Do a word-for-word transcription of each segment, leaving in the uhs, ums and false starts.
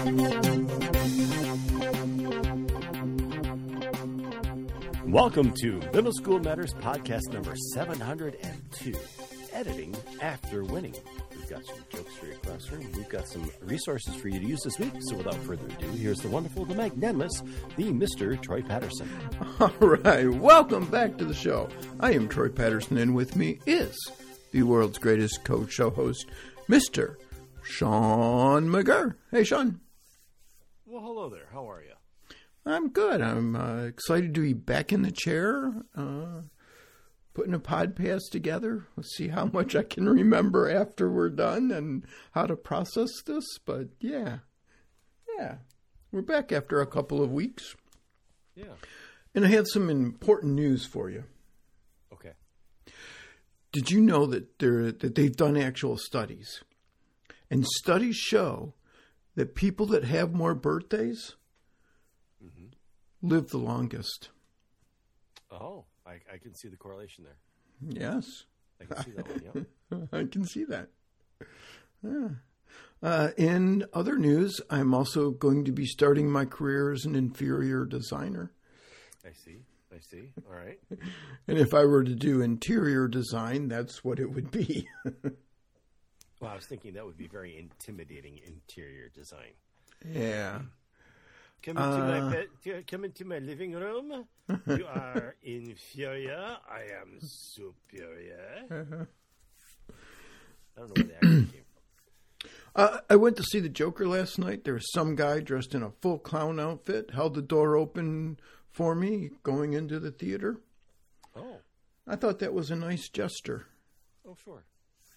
Welcome to Middle School Matters podcast number seven hundred two, Editing After Winning. We've got some jokes for your classroom. We've got some resources for you to use this week. So without further ado, here's the wonderful, the magnanimous, the Mister Troy Patterson. All right. Welcome back to the show. I am Troy Patterson, and with me is the world's greatest coach show host, Mister Sean McGurr. Hey, Sean. Well, hello there. How are you? I'm good. I'm uh, excited to be back in the chair, uh, putting a podcast together. Let's see how much I can remember after we're done and how to process this. But yeah, yeah, we're back after a couple of weeks. Yeah. And I have some important news for you. Okay. Did you know that there that they've done actual studies? And studies show that people that have more birthdays mm-hmm. live the longest. Oh, I, I can see the correlation there. Yes. I can see that one, yeah. I can see that. Yeah. Uh, in other news, I'm also going to be starting my career as an interior designer. I see. I see. All right. And if I were to do interior design, that's what it would be. Well, I was thinking that would be very intimidating interior design. Yeah. Come into uh, my bed, come into my living room. You are inferior. I am superior. Uh-huh. I don't know where the accent came from. Uh, I went to see The Joker last night. There was some guy dressed in a full clown outfit, held the door open for me going into the theater. Oh. I thought that was a nice gesture. Oh, sure.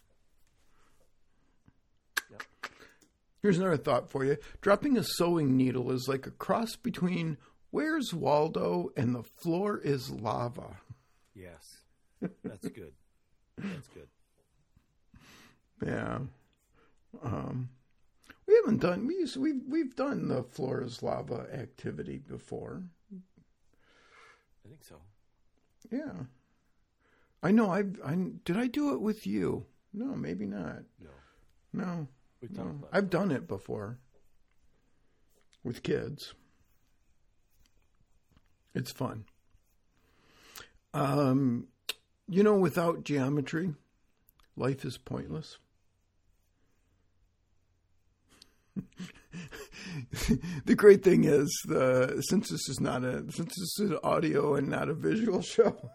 Yep. Here's another thought for you. Dropping a sewing needle is like a cross between Where's Waldo and The Floor is Lava. Yes. That's good. That's good. Yeah. Um, we haven't done, we, we've, we've done the Floor is Lava activity before. I think so. Yeah. I know. I I did I do it with you? No, maybe not. No. No. We've no. done it I've done it before with kids. It's fun. Um, you know, without geometry, life is pointless. The great thing is, the since this is not a since this is an audio and not a visual show,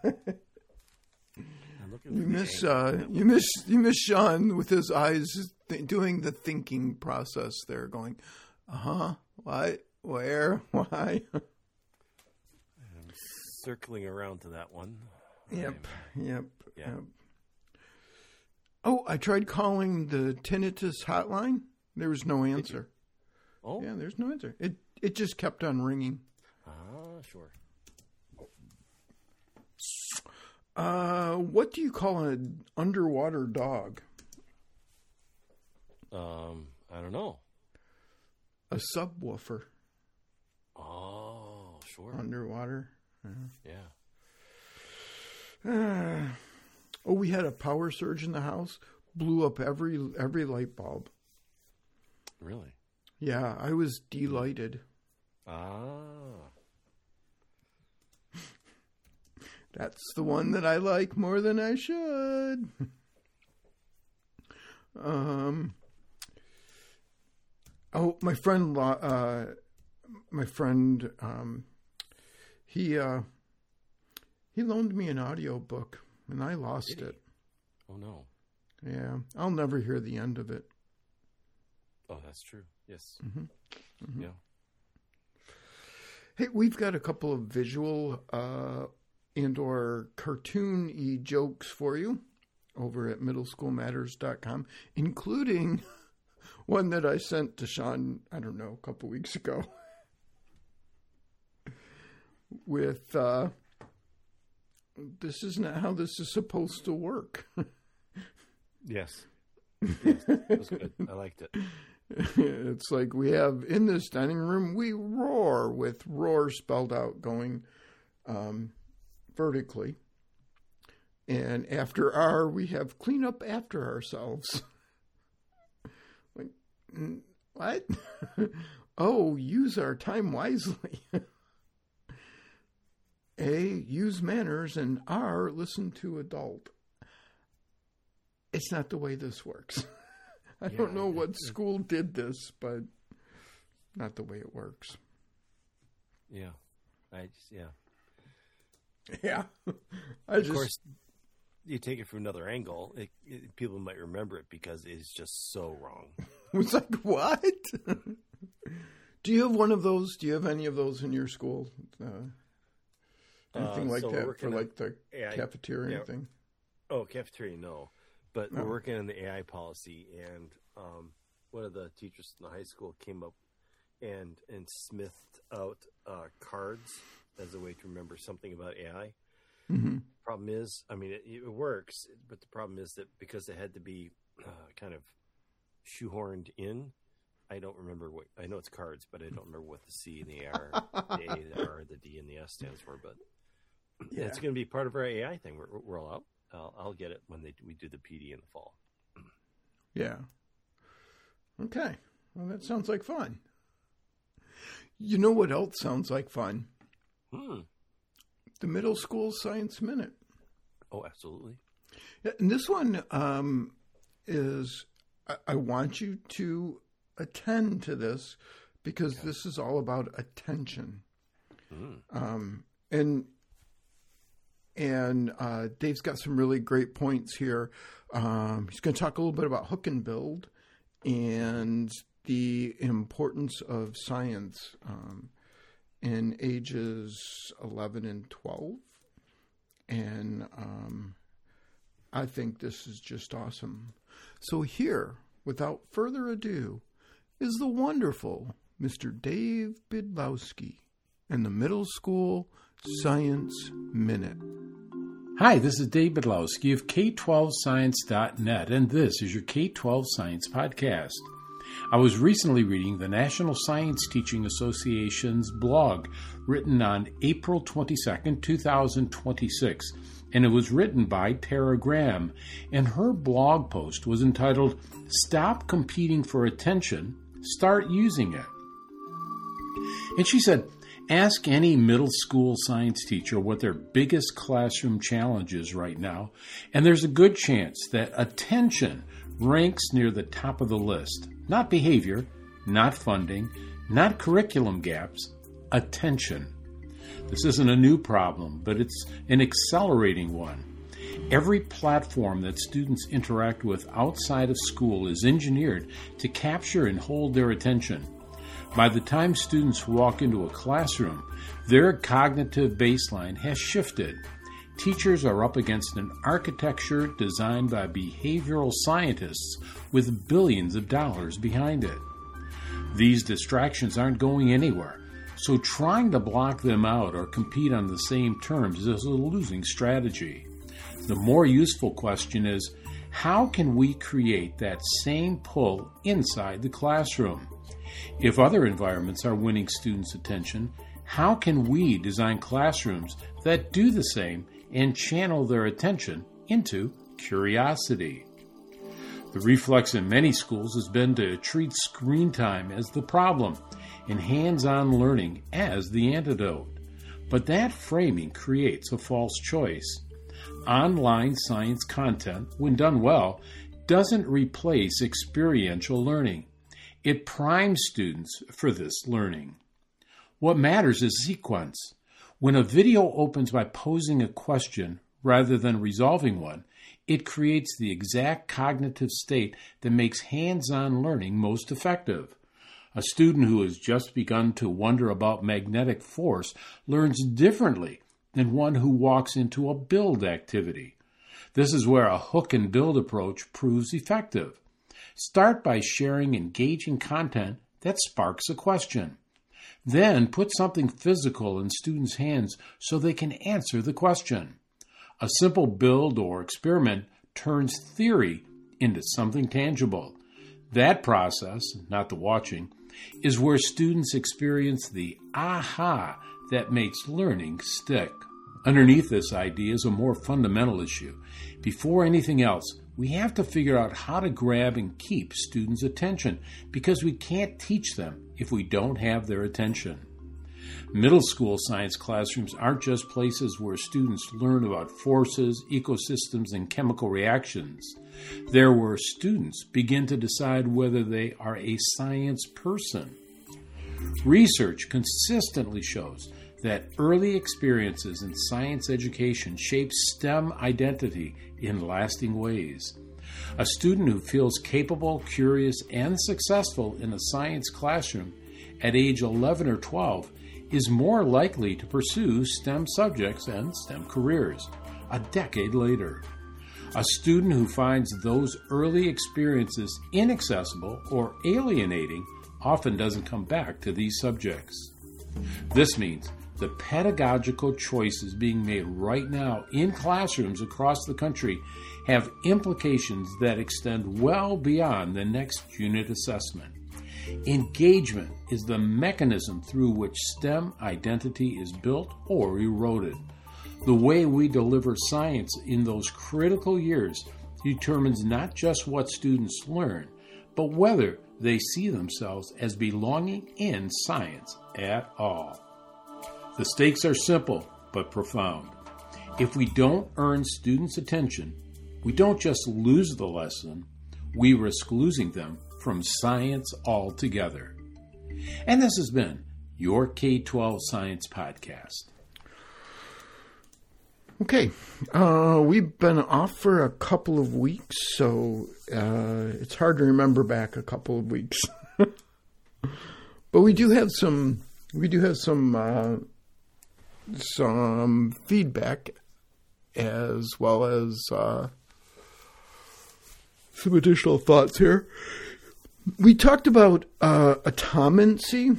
you miss uh, you miss you miss Sean with his eyes th- doing the thinking process there, going, uh huh, what, where, why. I'm circling around to that one. Yep, I'm, yep, yeah. yep. Oh, I tried calling the tinnitus hotline. There was no answer. Oh, yeah, there's no answer. It it just kept on ringing. Ah, sure. Uh, what do you call an underwater dog? Um, I don't know. A subwoofer. Oh, sure. Underwater. Yeah. yeah. Uh, oh, we had a power surge in the house. Blew up every every light bulb. Really? Yeah, I was delighted. Ah. That's the one that I like more than I should. um. Oh, my friend, uh, my friend, um, he uh, he loaned me an audio book, and I lost it. Oh no! Yeah, I'll never hear the end of it. Oh, that's true. Yes. Mm-hmm. Mm-hmm. Yeah. Hey, we've got a couple of visual uh, and or cartoon-y jokes for you over at middle school matters dot com, including one that I sent to Sean, I don't know, a couple weeks ago. With, uh, this is not how this is supposed to work. Yes. Yes, that was good. I liked it. It's like we have in this dining room, we roar with roar spelled out going um, vertically. And after R, we have clean up after ourselves. Like, what? O, use our time wisely. A, use manners, and R, listen to adult. It's not the way this works. I yeah, don't know what school did this, but not the way it works. Yeah. I just, yeah. Yeah. I of just, course, you take it from another angle, it, it, people might remember it because it's just so wrong. It's like, what? Do you have one of those? Do you have any of those in your school? Uh, anything uh, like so that for like the A I, cafeteria yeah. thing? Oh, cafeteria, no. But no. we're working on the A I policy, and um, one of the teachers in the high school came up and, and smithed out uh, cards as a way to remember something about A I. Mm-hmm. Problem is, I mean, it, it works, but the problem is that because it had to be uh, kind of shoehorned in, I don't remember what, I know it's cards, but I don't remember what the C and the R, the A, the R, the D, and the S stands for, but yeah. It's going to be part of our A I thing. We're, we're all out. I'll, I'll get it when they we do the P D in the fall. Yeah. Okay. Well, that sounds like fun. You know what else sounds like fun? Hmm. The Middle School Science Minute. Oh, absolutely. Yeah, and this one um, is, I, I want you to attend to this because okay. this is all about attention. Mm. Um, and and uh, Dave's got some really great points here. Um, he's going to talk a little bit about hook and build and the importance of science um, in ages eleven and twelve. And um, I think this is just awesome. So here, without further ado, is the wonderful Mister Dave Bydlowski and the Middle School Science Minute. Hi, this is Dave Bydlowski of K twelve science dot net, and this is your K twelve Science Podcast. I was recently reading the National Science Teaching Association's blog, written on April twenty-second, twenty twenty-six, and it was written by Tara Graham, and her blog post was entitled, "Stop Competing for Attention, Start Using It." And she said, ask any middle school science teacher what their biggest classroom challenge is right now, and there's a good chance that attention ranks near the top of the list. Not behavior, not funding, not curriculum gaps, attention. This isn't a new problem, but it's an accelerating one. Every platform that students interact with outside of school is engineered to capture and hold their attention. By the time students walk into a classroom, their cognitive baseline has shifted. Teachers are up against an architecture designed by behavioral scientists with billions of dollars behind it. These distractions aren't going anywhere, so trying to block them out or compete on the same terms is a losing strategy. The more useful question is, how can we create that same pull inside the classroom? If other environments are winning students' attention, how can we design classrooms that do the same and channel their attention into curiosity? The reflex in many schools has been to treat screen time as the problem and hands-on learning as the antidote. But that framing creates a false choice. Online science content, when done well, doesn't replace experiential learning. It primes students for this learning. What matters is sequence. When a video opens by posing a question rather than resolving one, it creates the exact cognitive state that makes hands-on learning most effective. A student who has just begun to wonder about magnetic force learns differently than one who walks into a build activity. This is where a hook and build approach proves effective. Start by sharing engaging content that sparks a question. Then put something physical in students' hands so they can answer the question. A simple build or experiment turns theory into something tangible. That process, not the watching, is where students experience the aha that makes learning stick. Underneath this idea is a more fundamental issue. Before anything else, we have to figure out how to grab and keep students' attention, because we can't teach them if we don't have their attention. Middle school science classrooms aren't just places where students learn about forces, ecosystems, and chemical reactions. They're where students begin to decide whether they are a science person. Research consistently shows that early experiences in science education shape STEM identity in lasting ways. A student who feels capable, curious, and successful in a science classroom at age eleven or twelve is more likely to pursue STEM subjects and STEM careers a decade later. A student who finds those early experiences inaccessible or alienating often doesn't come back to these subjects. This means the pedagogical choices being made right now in classrooms across the country have implications that extend well beyond the next unit assessment. Engagement is the mechanism through which STEM identity is built or eroded. The way we deliver science in those critical years determines not just what students learn, but whether they see themselves as belonging in science at all. The stakes are simple but profound. If we don't earn students' attention, we don't just lose the lesson, we risk losing them from science altogether. And this has been your K twelve Science Podcast. Okay, uh, we've been off for a couple of weeks, so uh, it's hard to remember back a couple of weeks. But we do have some, we do have some, uh, some feedback, as well as uh, some additional thoughts here. We talked about uh, atomancy.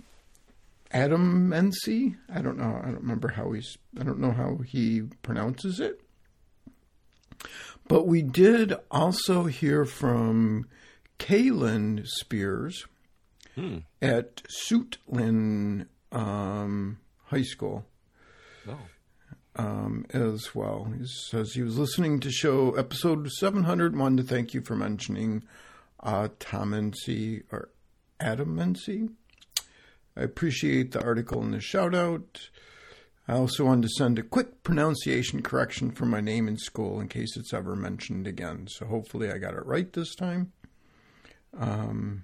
Adamancy? I don't know. I don't remember how he's, I don't know how he pronounces it. But we did also hear from Kaylin Spears hmm. at Suitland um, High School oh. um, as well. He says he was listening to show episode seven hundred. Wanted to thank you for mentioning atomancy or adamancy. I appreciate the article and the shout out. I also wanted to send a quick pronunciation correction for my name in school in case it's ever mentioned again. So hopefully I got it right this time. Um,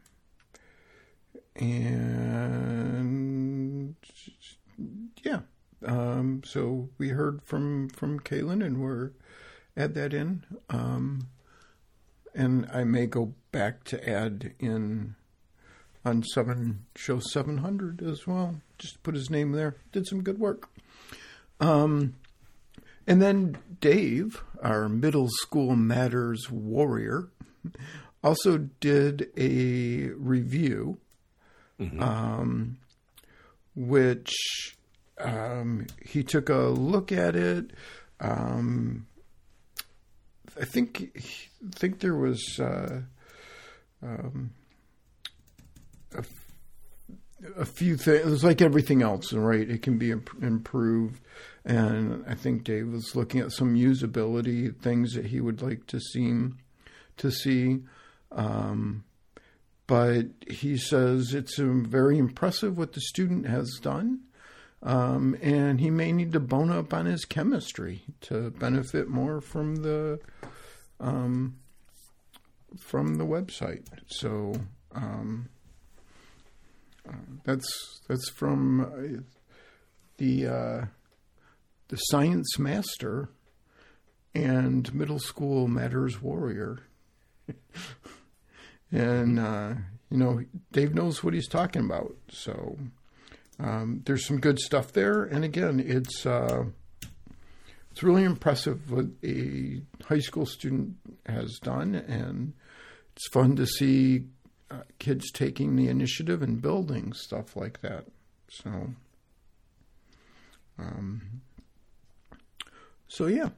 and yeah, um, so we heard from, from Kaylin and we're add that in. Um, and I may go back to add in on seven show seven hundred as well. Just put his name there. Did some good work. Um, and then Dave, our Middle School Matters warrior, also did a review, mm-hmm. um, which um, he took a look at it. Um, I think I think there was. Uh, um, A, a few things. It was like everything else, right? It can be imp- improved. And I think Dave was looking at some usability things that he would like to seem to see. Um, but he says it's um, very impressive what the student has done. Um, and he may need to bone up on his chemistry to benefit more from the um, from the website. So um, uh, that's that's from uh, the uh, the Science Master and Middle School Matters Warrior. And uh, you know, Dave knows what he's talking about. So. Um, there's some good stuff there, and again, it's uh, it's really impressive what a high school student has done, and it's fun to see uh, kids taking the initiative and building stuff like that. So, um, so yeah.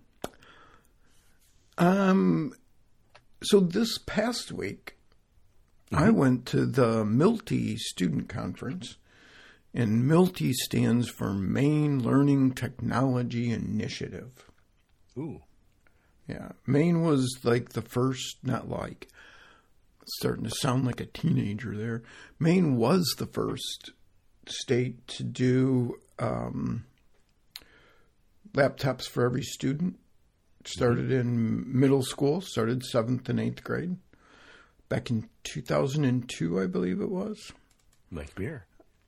Um, so this past week, mm-hmm. I went to the M L T E Student Conference. And M L T E stands for Maine Learning Technology Initiative. Ooh. Yeah. Maine was like the first, not like, starting to sound like a teenager there. Maine was the first state to do um, laptops for every student. Started in middle school, started seventh and eighth grade. Back in two thousand two, I believe it was. Mike Muir.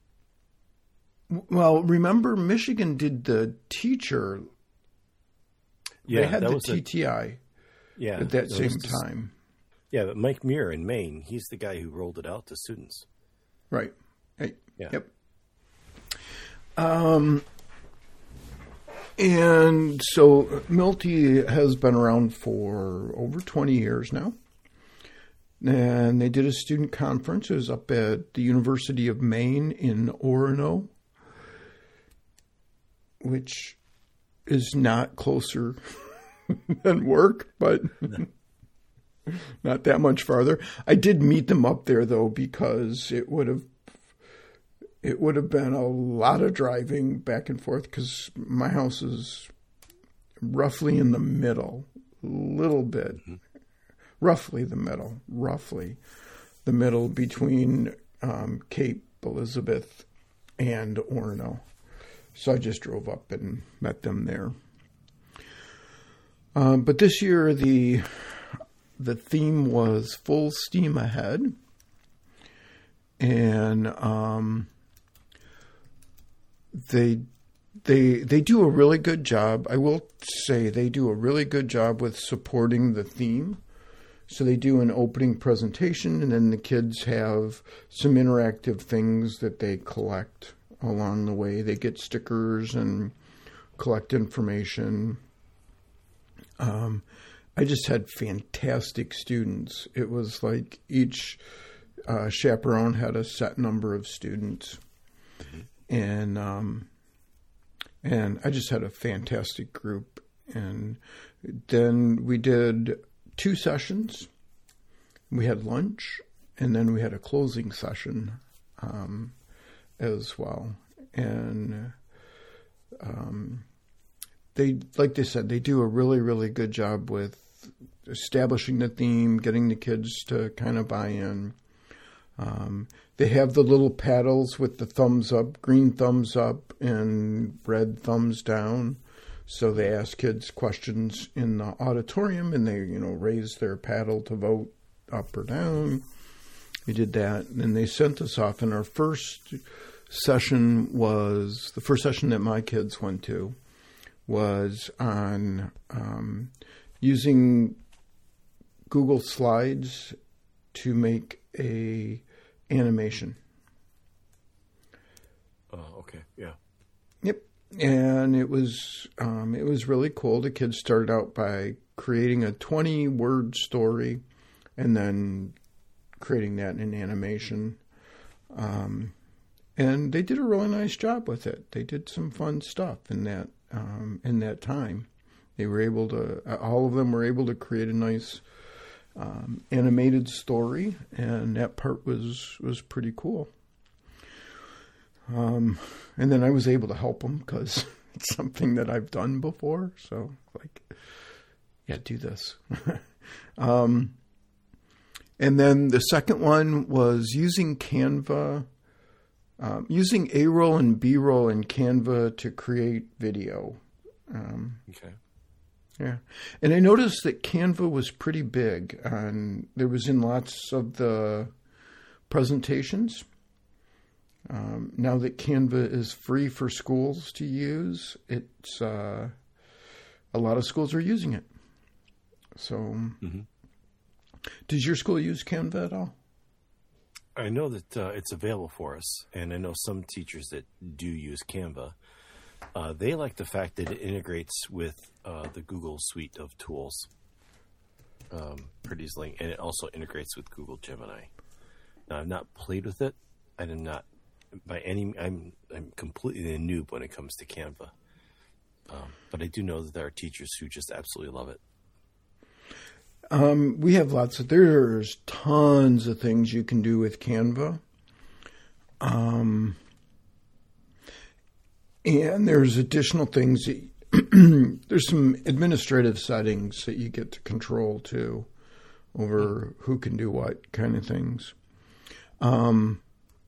Well, remember Michigan did the teacher. Yeah, they had that the was T T I a, yeah, at that same just, time. Yeah, but Mike Muir in Maine, he's the guy who rolled it out to students. Right. Hey, yeah. Yep. Um, and so Milty has been around for over twenty years now. And they did a student conference. It was up at the University of Maine in Orono, which is not closer than work, but not that much farther. I did meet them up there, though, because it would have it would have been a lot of driving back and forth, because my house is roughly in the middle, a little bit. Mm-hmm. Roughly the middle, roughly the middle between um, Cape Elizabeth and Orono. So I just drove up and met them there. Um, but this year the the theme was full steam ahead, and um, they they they do a really good job. I will say they do a really good job with supporting the theme. So they do an opening presentation, and then the kids have some interactive things that they collect along the way. They get stickers and collect information. Um, I just had fantastic students. It was like each uh, chaperone had a set number of students. Mm-hmm. And um, and I just had a fantastic group. And then we did two sessions. We had lunch, and then we had a closing session um, as well. And um, they, like they said, they do a really, really good job with establishing the theme, getting the kids to kind of buy in. Um, they have the little paddles with the thumbs up, green thumbs up, and red thumbs down. So they ask kids questions in the auditorium, and they, you know, raise their paddle to vote up or down. We did that, and they sent us off. And our first session was, the first session that my kids went to was on um, using Google Slides to make a animation. Oh, okay, yeah. Yep. And it was um, it was really cool. The kids started out by creating a twenty-word story and then creating that in animation. Um, and they did a really nice job with it. They did some fun stuff in that um, in that time. They were able to, all of them were able to create a nice um, animated story, and that part was, was pretty cool. Um, and then I was able to help them because it's something that I've done before. So like, yeah, do this. um, and then the second one was using Canva, um, using A-roll and B-roll in Canva to create video. Um, okay. Yeah. And I noticed that Canva was pretty big, and there was in lots of the presentations. Um, now that Canva is free for schools to use, it's uh, a lot of schools are using it. So, mm-hmm. Does your school use Canva at all? I know that uh, it's available for us, and I know some teachers that do use Canva. Uh, they like the fact that it integrates with uh, the Google suite of tools um, pretty easily, and it also integrates with Google Gemini. Now, I've not played with it. I did not. By any, I'm I'm completely a noob when it comes to Canva, um, but I do know that there are teachers who just absolutely love it. Um, we have lots of. There's tons of things you can do with Canva, um, and there's additional things that there's some administrative settings that you get to control too, over who can do what kind of things. Um,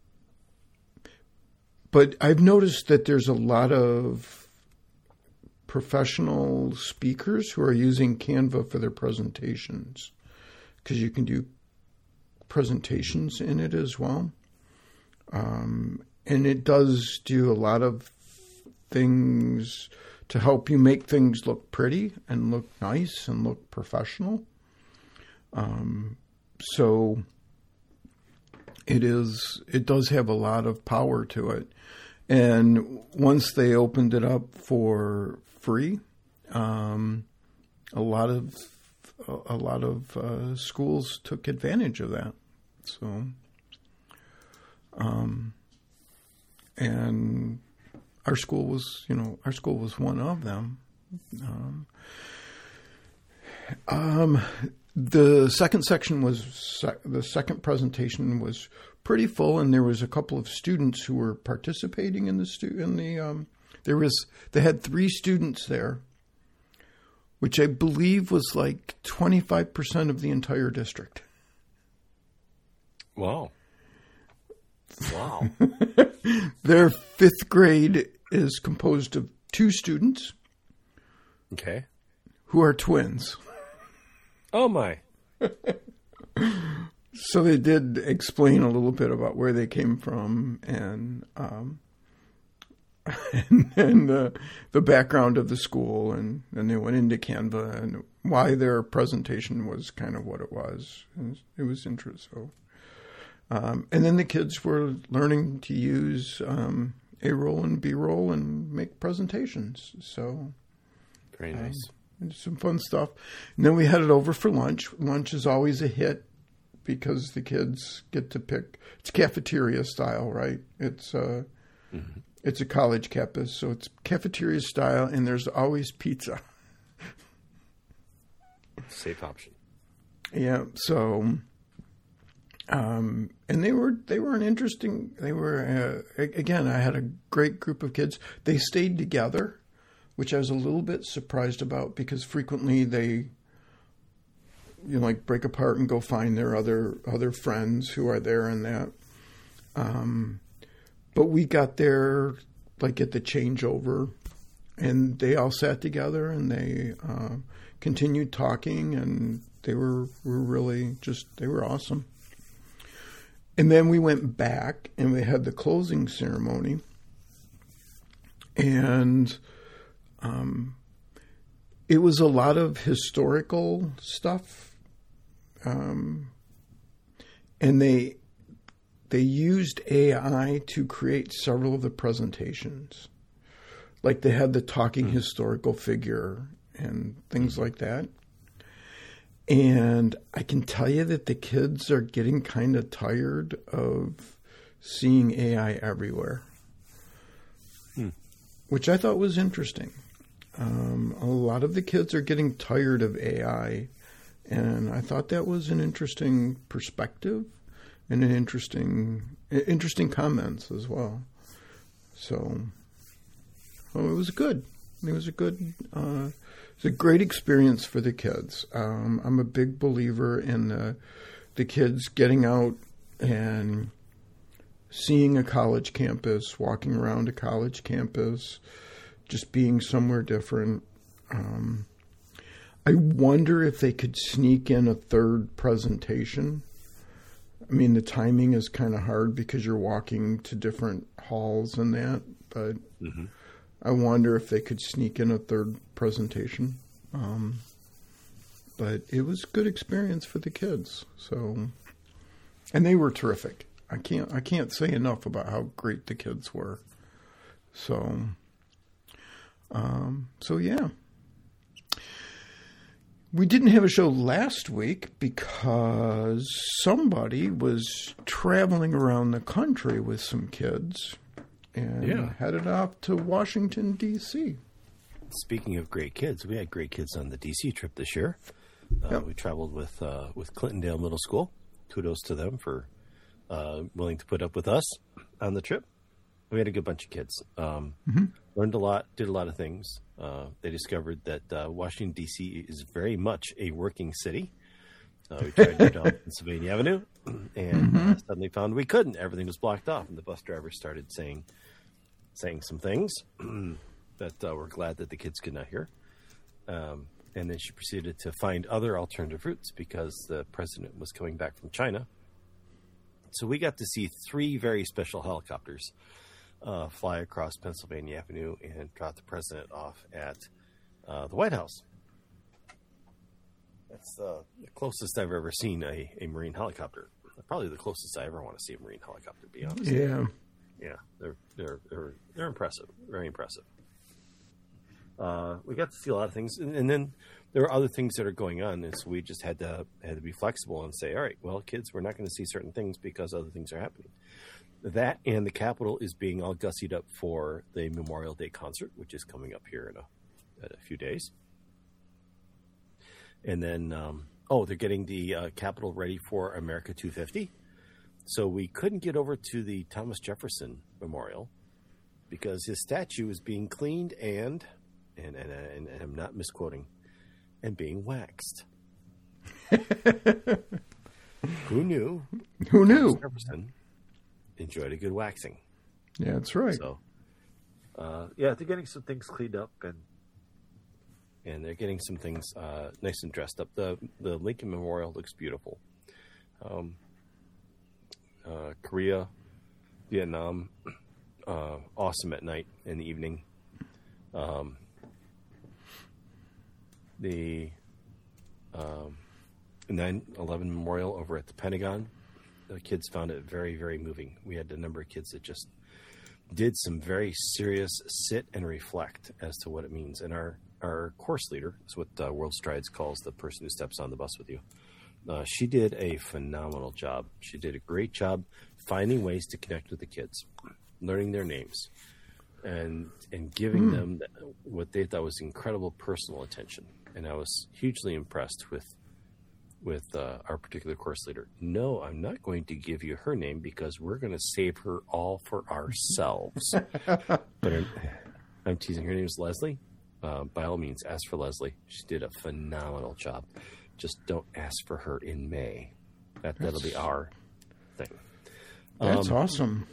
but I've noticed that there's a lot of professional speakers who are using Canva for their presentations, because you can do presentations in it as well. Um, and it does do a lot of things to help you make things look pretty and look nice and look professional. Um, so it is, it does have a lot of power to it. And once they opened it up for free, um, a lot of, a lot of, uh, schools took advantage of that. So, um, and our school was, you know, our school was one of them. Um, um, the second section was, sec- the second presentation was pretty full, and there was a couple of students who were participating in the stu- in the, um, there was, they had three students there, which I believe was like twenty-five percent of the entire district. Wow. Wow. Their fifth grade is composed of two students. Okay. Who are twins. Oh, my. So they did explain a little bit about where they came from and um, and, and the, the background of the school. And then they went into Canva and why their presentation was kind of what it was. It was, it was interesting. Um, and then the kids were learning to use um, A-roll and B-roll and make presentations. So very nice. Um, some fun stuff. And then we headed over for lunch. Lunch is always a hit because the kids get to pick. It's cafeteria style, right? It's uh, mm-hmm. It's a college campus, so it's cafeteria style, and there's always pizza. Safe option. Yeah. So. Um, and they were, they were an interesting, they were, uh, again, I had a great group of kids. They stayed together, which I was a little bit surprised about because frequently they, you know, like break apart and go find their other, other friends who are there and that. Um, but we got there like at the changeover and they all sat together and they, uh, continued talking and they were, were really just, they were awesome. And then we went back and we had the closing ceremony. And um, it was a lot of historical stuff. Um, and they they used A I to create several of the presentations. Like they had the talking mm-hmm. historical figure and things like that. And I can tell you that the kids are getting kind of tired of seeing A I everywhere, hmm. which I thought was interesting. Um, a lot of the kids are getting tired of A I, and I thought that was an interesting perspective and an interesting, interesting comments as well. So, well, it was good. It was a good. Uh, It's a great experience for the kids. Um, I'm a big believer in the, the kids getting out and seeing a college campus, walking around a college campus, just being somewhere different. Um, I wonder if they could sneak in a third presentation. I mean, the timing is kind of hard because you're walking to different halls and that, but... Mm-hmm. I wonder if they could sneak in a third presentation. Um, but it was a good experience for the kids. So, and they were terrific. I can't, I can't say enough about how great the kids were. So, um, so yeah. We didn't have a show last week because somebody was traveling around the country with some kids. And yeah. headed off to Washington, D C Speaking of great kids, we had great kids on the D C trip this year. Uh, yep. We traveled with uh, with Clintondale Middle School. Kudos to them for uh, willing to put up with us on the trip. We had a good bunch of kids. Um, mm-hmm. Learned a lot, did a lot of things. Uh, they discovered that uh, Washington, D C is very much a working city. Uh, we tried to go down Pennsylvania Avenue and mm-hmm. uh, suddenly found we couldn't. Everything was blocked off. And the bus driver started saying saying some things that uh, we're glad that the kids could not hear. Um, and then she proceeded to find other alternative routes because the president was coming back from China. So we got to see three very special helicopters uh, fly across Pennsylvania Avenue and drop the president off at uh, the White House. That's uh, the closest I've ever seen a, a Marine helicopter. Probably the closest I ever want to see a Marine helicopter, to be honest. Yeah. Yeah, they're they're they're they're impressive, very impressive. Uh, we got to see a lot of things, and, and then there are other things that are going on, and so we just had to had to be flexible and say, all right, well, kids, we're not going to see certain things because other things are happening. That and the Capitol is being all gussied up for the Memorial Day concert, which is coming up here in a, in a few days. And then, um, oh, they're getting the uh, Capitol ready for America two fifty. So we couldn't get over to the Thomas Jefferson Memorial because his statue is being cleaned and, and, and, and, and I'm not misquoting, and being waxed. Who knew? Who knew? Thomas Jefferson enjoyed a good waxing. Yeah, that's right. So, uh, yeah, they're getting some things cleaned up and and they're getting some things uh, nice and dressed up. The the Lincoln Memorial looks beautiful. Um, uh, Korea, Vietnam, uh, awesome at night in the evening. Um, the um, nine eleven Memorial over at the Pentagon, the kids found it very, very moving. We had a number of kids that just did some very serious sit and reflect as to what it means. And our Our course leader is what uh, World Strides calls the person who steps on the bus with you. Uh, she did a phenomenal job. She did a great job finding ways to connect with the kids, learning their names, and and giving mm. them what they thought was incredible personal attention. And I was hugely impressed with with uh, our particular course leader. No, I'm not going to give you her name because we're going to save her all for ourselves. But I'm, I'm teasing. Her name is Leslie. Uh, by all means, ask for Leslie. She did a phenomenal job. Just don't ask for her in May. That, that'll be our thing. That's um, awesome.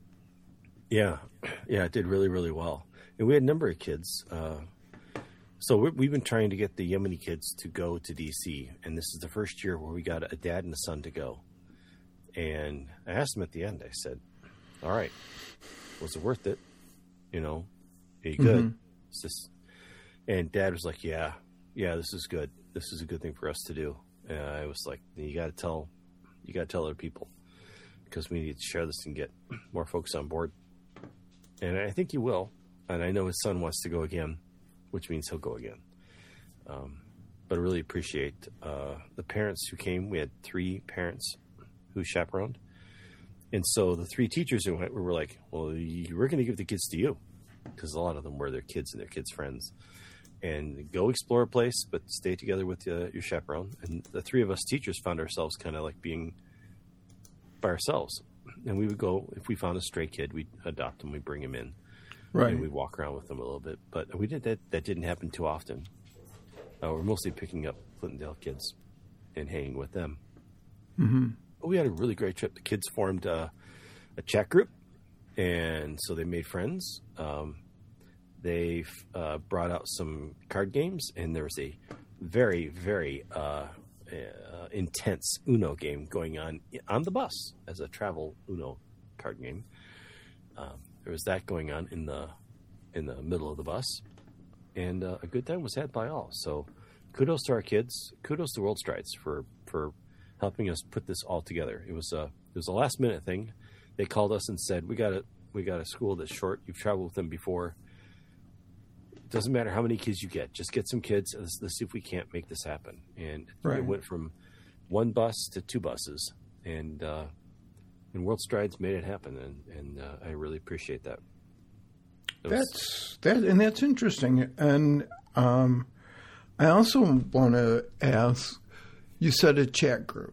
Yeah. Yeah, it did really, really well. And we had a number of kids. Uh, so we're, we've been trying to get the Yemeni kids to go to D C, and this is the first year where we got a dad and a son to go. And I asked them at the end, I said, all right, was it worth it? You know, are you good? Mm-hmm. It's just... And Dad was like, yeah, yeah, this is good. This is a good thing for us to do. And I was like, you got to tell, you got to tell other people because we need to share this and get more folks on board. And I think he will. And I know his son wants to go again, which means he'll go again. Um, but I really appreciate uh, the parents who came. We had three parents who chaperoned. And so the three teachers who went, we were like, well, we're going to give the kids to you because a lot of them were their kids and their kids' friends. And go explore a place, but stay together with uh, your chaperone. And the three of us teachers found ourselves kind of like being by ourselves. And we would go, if we found a stray kid, we'd adopt him, we'd bring him in. Right. And we'd walk around with them a little bit. But we did that. That didn't happen too often. Uh, we're mostly picking up Clintondale kids and hanging with them. Mm-hmm. But we had a really great trip. The kids formed uh, a chat group, and so they made friends. Um, They've uh, brought out some card games, and there was a very, very uh, uh, intense Uno game going on on the bus as a travel Uno card game. Um, there was that going on in the in the middle of the bus, and uh, a good time was had by all. So, kudos to our kids. Kudos to World Strides for for helping us put this all together. It was a it was a last minute thing. They called us and said, "We got a we got a school that's short. You've traveled with them before. Doesn't matter how many kids you get. Just get some kids. Let's, let's see if we can't make this happen." And right. It went from one bus to two buses, and uh, and World Strides made it happen, and and uh, I really appreciate that. It was, that's that, and that's interesting. And um, I also want to ask. You said a chat group,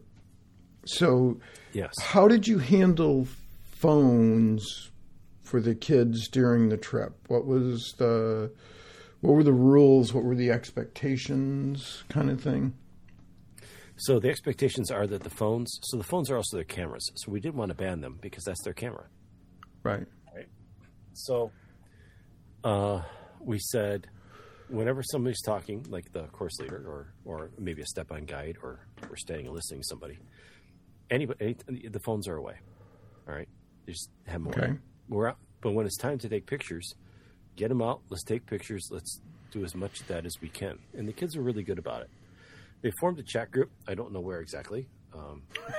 so yes. How did you handle phones for the kids during the trip? What was the what were the rules? What were the expectations kind of thing? So the expectations are that the phones, so the phones are also their cameras. So we didn't want to ban them because that's their camera. Right. Right. So uh, we said, whenever somebody's talking, like the course leader or, or maybe a step-on guide, or we're standing and listening to somebody, anybody, any, the phones are away. All right. You just have them Okay. away. We're out. But when it's time to take pictures, get them out. Let's take pictures. Let's do as much of that as we can. And the kids are really good about it. They formed a chat group. I don't know where exactly. Um,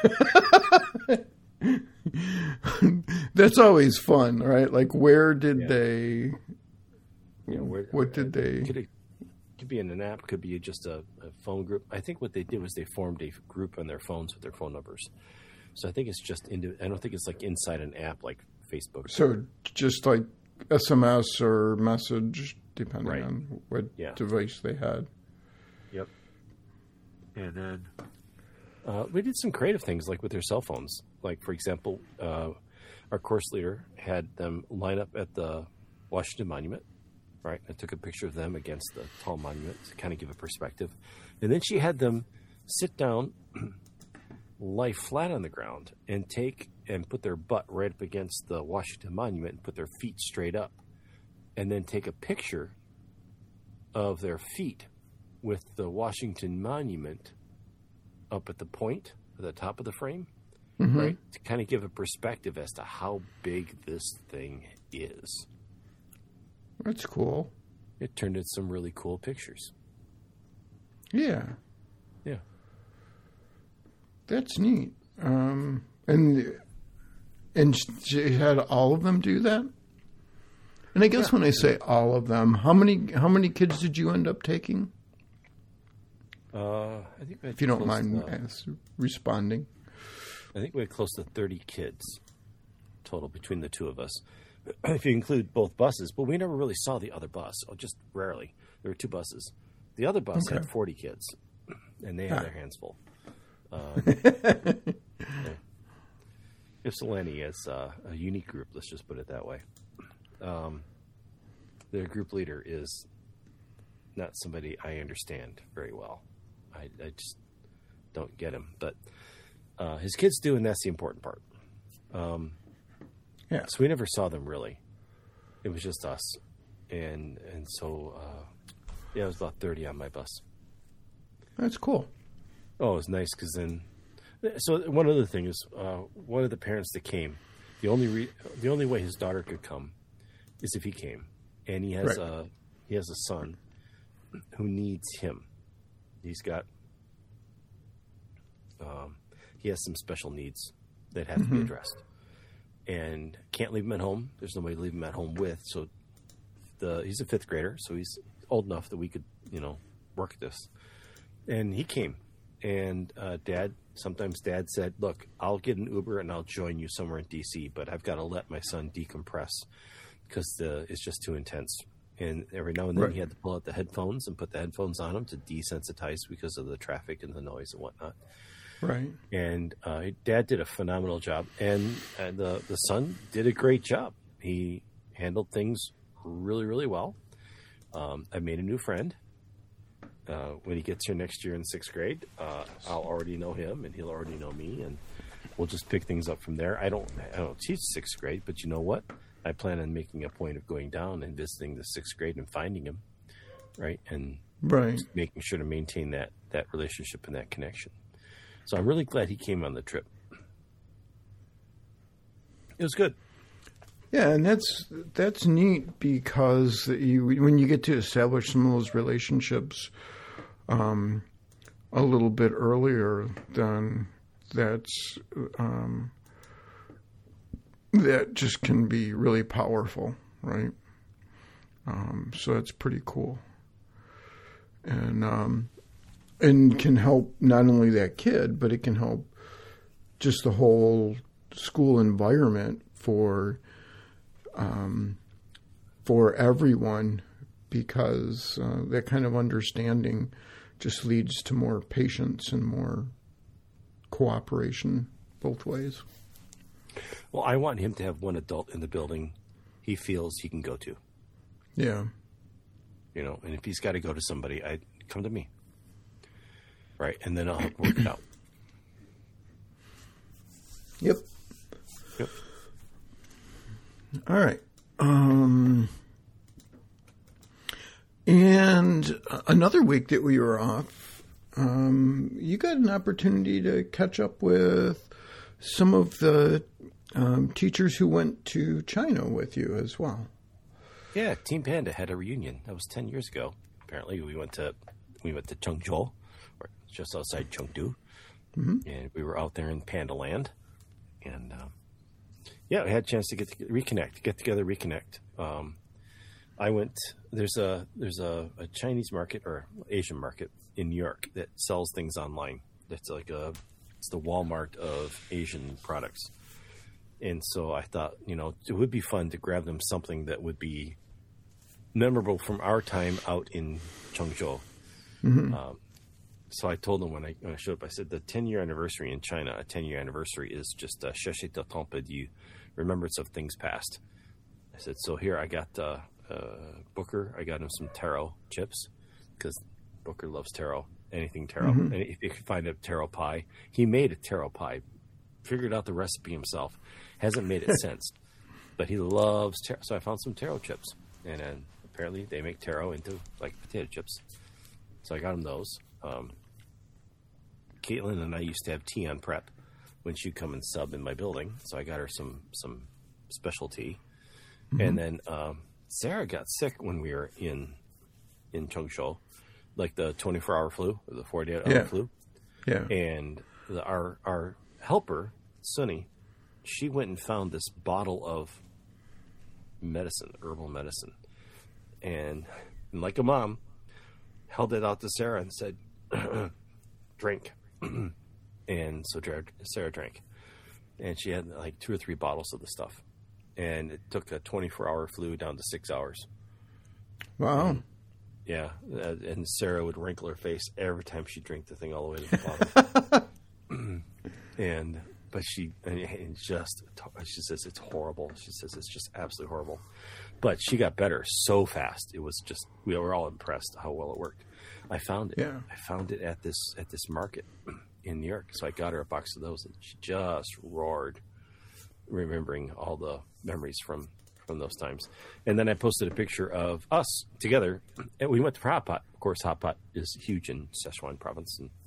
That's always fun, right? Like, where did Yeah. they? you know, where, What did they? Could, it, could be in an app. Could be just a, a phone group. I think what they did was they formed a group on their phones with their phone numbers. So I think it's just into. I don't think it's like inside an app like Facebook. So just like S M S or message, depending Right. on what Yeah. device they had. Yep. And then uh, we did some creative things, like with their cell phones. Like, for example, uh, our course leader had them line up at the Washington Monument, right? I took a picture of them against the tall monument to kind of give a perspective. And then she had them sit down, lie flat on the ground, and take and put their butt right up against the Washington Monument and put their feet straight up. And then take a picture of their feet with the Washington Monument up at the point, at the top of the frame, Mm-hmm. right? To kind of give a perspective as to how big this thing is. That's cool. It turned into some really cool pictures. Yeah, Yeah. that's neat. Um, and and she had all of them do that. And I guess Yeah. when I say all of them, how many how many kids did you end up taking? Uh, I think we had If you don't close mind to- as responding. I think we had close to thirty kids total between the two of us, if you include both buses. But we never really saw the other bus, or just rarely. There were two buses. The other bus Okay. had forty kids, and they had Ah. their hands full. Uh, yeah. Ypsilanti is uh, a unique group, let's just put it that way. Um, their group leader is not somebody I understand very well. I, I just don't get him. But uh, his kids do, and that's the important part. Um, Yeah. So we never saw them really. It was just us, and and so uh, yeah, it was about thirty on my bus. That's cool. Oh, it was nice because then. So one other thing is, uh, one of the parents that came, the only re- the only way his daughter could come is if he came, and he has Right. a he has a son who needs him. He's got um, he has some special needs that have to be addressed, and can't leave him at home. There's nobody to leave him at home with. So the he's a fifth grader, so he's old enough that we could you know work at this. And he came, and uh, Dad. Sometimes Dad said, "Look, I'll get an Uber and I'll join you somewhere in D C, but I've got to let my son decompress because the it's just too intense." And every now and then Right. he had to pull out the headphones and put the headphones on him to desensitize because of the traffic and the noise and whatnot. Right. And uh, Dad did a phenomenal job, and, and the the son did a great job. He handled things really, really well. Um, I made a new friend. Uh, when he gets here next year in sixth grade, uh, I'll already know him, and he'll already know me, and we'll just pick things up from there. I don't, I don't teach sixth grade, but you know what? I plan on making a point of going down and visiting the sixth grade and finding him, right, and Right. making sure to maintain that that relationship and that connection. So I'm really glad he came on the trip. It was good. Yeah, and that's that's neat because you when you get to establish some of those relationships um, a little bit earlier, then that's um, that just can be really powerful, right? Um, so that's pretty cool, and um, and can help not only that kid, but it can help just the whole school environment for. Um, for everyone, because uh, that kind of understanding just leads to more patience and more cooperation both ways. Well, I want him to have one adult in the building he feels he can go to. Yeah. you know, and if he's got to go to somebody, I come to me. Right. And then I'll work it out. Yep. Yep. All right. Um, and another week that we were off, um, you got an opportunity to catch up with some of the um, teachers who went to China with you as well. Yeah, Team Panda had a reunion. That was ten years ago. Apparently, we went to we went to Chengzhou, or just outside Chengdu, mm-hmm. and we were out there in Panda Land, and um, yeah, we had a chance to get to reconnect, get together, reconnect. Um, I went. There's a there's a, a Chinese market or Asian market in New York that sells things online. That's like a it's the Walmart of Asian products, and so I thought, you know, it would be fun to grab them something that would be memorable from our time out in Chengzhou. Mm-hmm. Um, so I told them when I, when I showed up, I said the ten-year anniversary in China, a ten-year anniversary is just a Shèche de temps perdu, remembrance of things past. I said, so here I got uh, uh, Booker, I got him some taro chips, because Booker loves taro, anything taro. Mm-hmm. And if you can find a taro pie, he made a taro pie, figured out the recipe himself, hasn't made it since, but he loves taro. So I found some taro chips, and then apparently they make taro into like potato chips. So I got him those. Um, Caitlin and I used to have tea on prep when she'd come and sub in my building. So I got her some some special tea. Mm-hmm. And then um, Sarah got sick when we were in in Chengzhou, like the twenty-four hour flu, or the forty-eight hour yeah. flu. Yeah. And the, our our helper, Sunny, she went and found this bottle of medicine, herbal medicine. And, and like a mom, held it out to Sarah and said, drink. And so Sarah drank. And she had like two or three bottles of the stuff. And it took a twenty-four hour flu down to six hours. Wow. And, yeah. And Sarah would wrinkle her face every time she drank the thing all the way to the bottom. and, but she, and just, she says it's horrible. She says it's just absolutely horrible. But she got better so fast. It was just, we were all impressed how well it worked. I found it. Yeah. I found it at this at this market in New York. So I got her a box of those, and she just roared, remembering all the memories from, from those times. And then I posted a picture of us together, and we went to Hot Pot. Of course, Hot Pot is huge in Sichuan province, and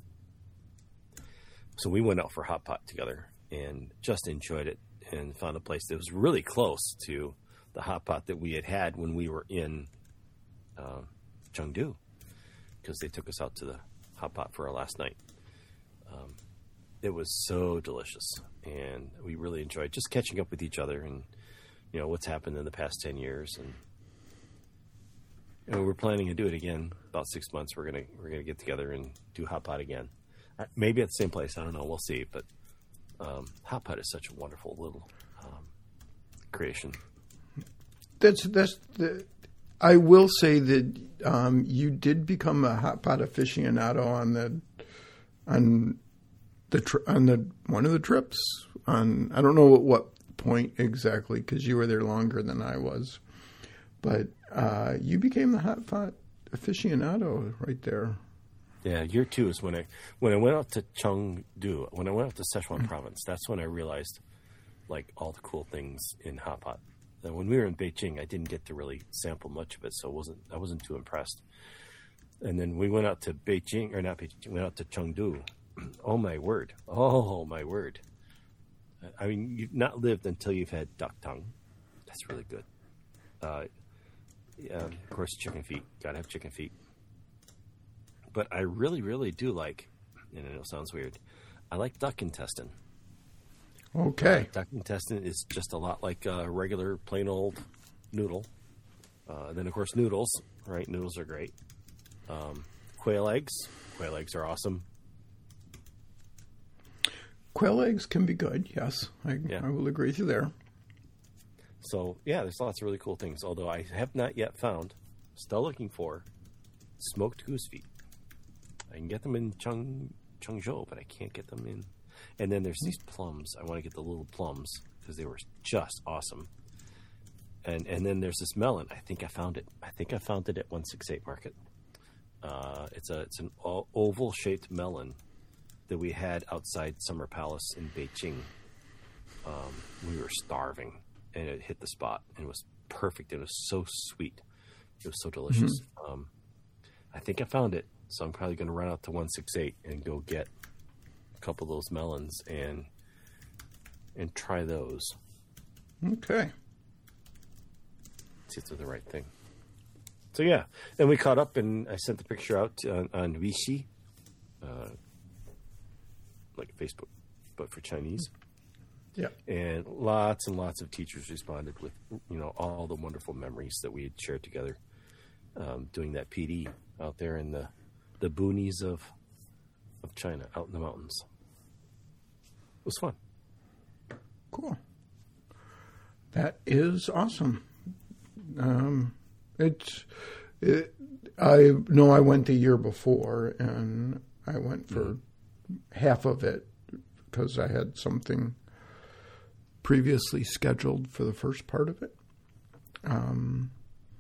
so we went out for Hot Pot together and just enjoyed it, and found a place that was really close to the hot pot that we had had when we were in uh, Chengdu, because they took us out to the hot pot for our last night. Um, it was so delicious, and we really enjoyed just catching up with each other and, you know, what's happened in the past ten years. And, and we're planning to do it again. About six months, we're gonna we're gonna get together and do hot pot again. Maybe at the same place. I don't know. We'll see. But um, hot pot is such a wonderful little um, creation. That's that's the. I will say that um, you did become a hot pot aficionado on the on the tri- on the one of the trips. On I don't know at what point exactly, because you were there longer than I was, but uh, you became the hot pot aficionado right there. Yeah, year two is when I when I went out to Chengdu. When I went out to Sichuan mm-hmm. province, that's when I realized like all the cool things in hot pot. Now, when we were in Beijing, I didn't get to really sample much of it, so I wasn't I wasn't too impressed. And then we went out to Beijing, or not Beijing, we went out to Chengdu. Oh my word! Oh my word! I mean, you've not lived until you've had duck tongue. That's really good. Uh, yeah, of course, chicken feet. Gotta have chicken feet. But I really, really do like, and I know it sounds weird, I like duck intestine. Okay. Uh, duck intestine is just a lot like a regular plain old noodle. Uh, then, of course, noodles, right? Noodles are great. Um, quail eggs. Quail eggs are awesome. Quail eggs can be good, yes. I, yeah. I will agree with you there. So, yeah, there's lots of really cool things. Although I have not yet found, still looking for, smoked goose feet. I can get them in Cheng, Chengzhou, but I can't get them in... And then there's these plums. I want to get the little plums because they were just awesome. and and then there's this melon. I think I found it. I think I found it at one sixty-eight Market. Uh, it's a it's an oval shaped melon that we had outside Summer Palace in Beijing. Um, we were starving, and it hit the spot, and it was perfect. It was so sweet. It was so delicious. Mm-hmm. Um, I think I found it, so I'm probably going to run out to one sixty-eight and go get a couple of those melons and and try those. Okay. See if they're the right thing. So yeah, then we caught up, and I sent the picture out on, on Weishi, uh, like Facebook, but for Chinese. Yeah. And lots and lots of teachers responded with, you know, all the wonderful memories that we had shared together, um, doing that P D out there in the the boonies of of China, out in the mountains. It was fun. Cool. That is awesome. Um, it's, it, I know I went the year before, and I went for mm-hmm. half of it because I had something previously scheduled for the first part of it. Um,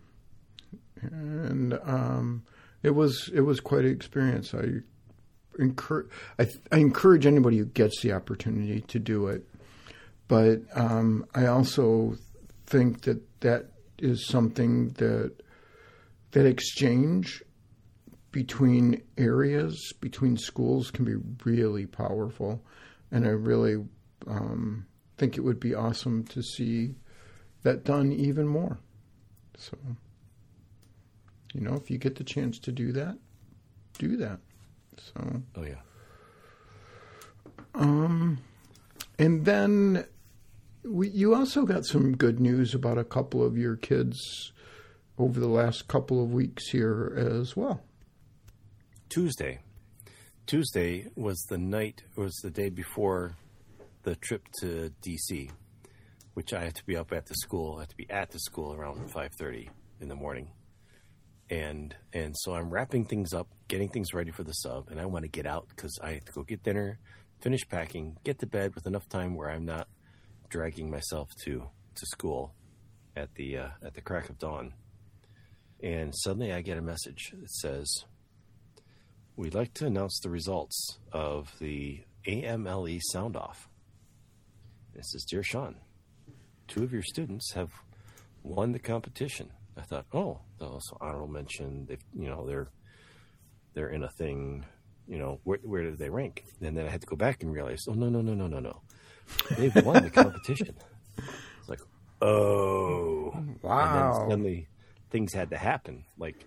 and um, it was it was quite an experience. I encourage I, I encourage anybody who gets the opportunity to do it. But um, I also think that that is something that that exchange between areas, between schools, can be really powerful. And I really um, think it would be awesome to see that done even more. So, you know, if you get the chance to do that, do that. So. Oh yeah. Um, and then. We, you also got some good news about a couple of your kids over the last couple of weeks here as well. Tuesday. Tuesday was the night, was the day before the trip to D C, which I had to be up at the school. I had to be at the school around five thirty in the morning. And and so I'm wrapping things up, getting things ready for the sub, and I want to get out because I have to go get dinner, finish packing, get to bed with enough time where I'm not dragging myself to, to school at the uh, at the crack of dawn. And suddenly I get a message that says, we'd like to announce the results of the A M L E sound off. It says, Dear Sean, two of your students have won the competition. I thought, oh, so honorable mention, they you know, they're they're in a thing, you know, where where did they rank? And then I had to go back and realize, oh no, no, no, no, no, no. They've won the competition. It's like, oh. Wow. And then suddenly things had to happen. Like,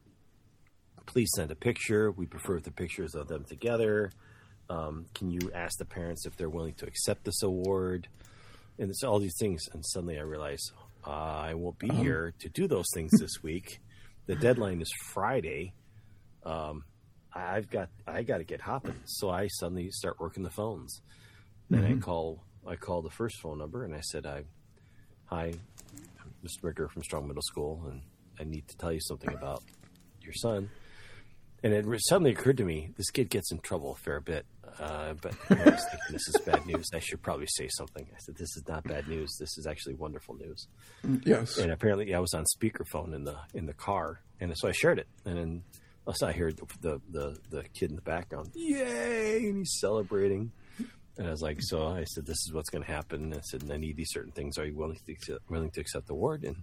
please send a picture. We prefer the pictures of them together. Um, can you ask the parents if they're willing to accept this award? And it's all these things. And suddenly I realize uh, I won't be um. here to do those things this week. The deadline is Friday. Um, I've got I got to get hopping. So I suddenly start working the phones. Then mm-hmm. I call I call the first phone number, and I said, I, hi, I'm Mister Ricker from Strong Middle School, and I need to tell you something about your son. And it suddenly occurred to me, this kid gets in trouble a fair bit, uh, but I was thinking this is bad news. I should probably say something. I said, this is not bad news. This is actually wonderful news. Yes. And apparently I was on speakerphone in the in the car, and so I shared it. And then also I heard the, the, the, the kid in the background, yay, and he's celebrating. And I was like, so I said, this is what's going to happen. And I said, I need these certain things. Are you willing to accept, willing to accept the award? And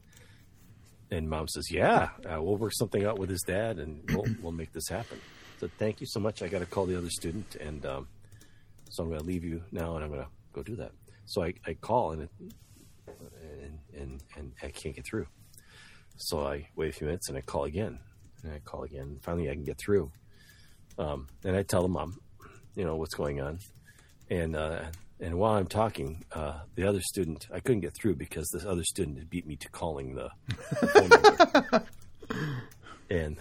and Mom says, yeah, uh, we'll work something out with his dad, and we'll we'll make this happen. So thank you so much. I got to call the other student, and um, so I'm going to leave you now, and I'm going to go do that. So I, I call, and, it, and and and I can't get through. So I wait a few minutes, and I call again, and I call again. And finally, I can get through. Um, and I tell the mom, you know, what's going on. And uh, and while I'm talking, uh, the other student, I couldn't get through because this other student had beat me to calling the, the phone number. And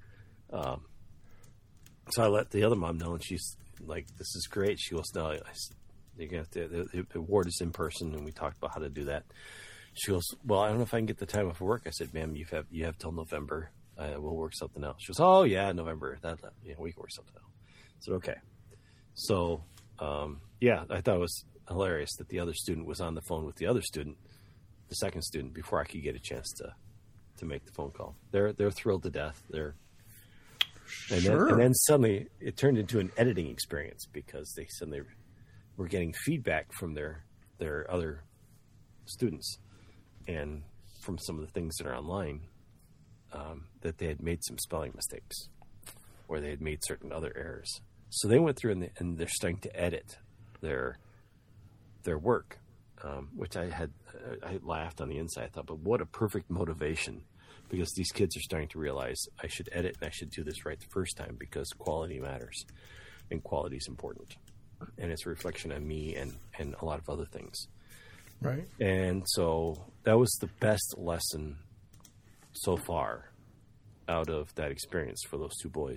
um, so I let the other mom know, and she's like, this is great. She goes, no, I, you're gonna have to, the, the award is in person, and we talked about how to do that. She goes, well, I don't know if I can get the time off of work. I said, ma'am, you have you have till November. Uh, we'll work something out. She goes, oh, yeah, November. That, that yeah, we can work something out. I said, okay. So... Um, yeah, I thought it was hilarious that the other student was on the phone with the other student the second student before I could get a chance to to make the phone call. They're they're thrilled to death. They're and, Sure. then, and then suddenly it turned into an editing experience because they suddenly were getting feedback from their their other students and from some of the things that are online um, that they had made some spelling mistakes or they had made certain other errors. So they went through and, they, and they're starting to edit their their work, um, which I had I laughed on the inside. I thought, but what a perfect motivation, because these kids are starting to realize I should edit and I should do this right the first time because quality matters and quality is important. And it's a reflection on me and, and a lot of other things. Right. And so that was the best lesson so far out of that experience for those two boys.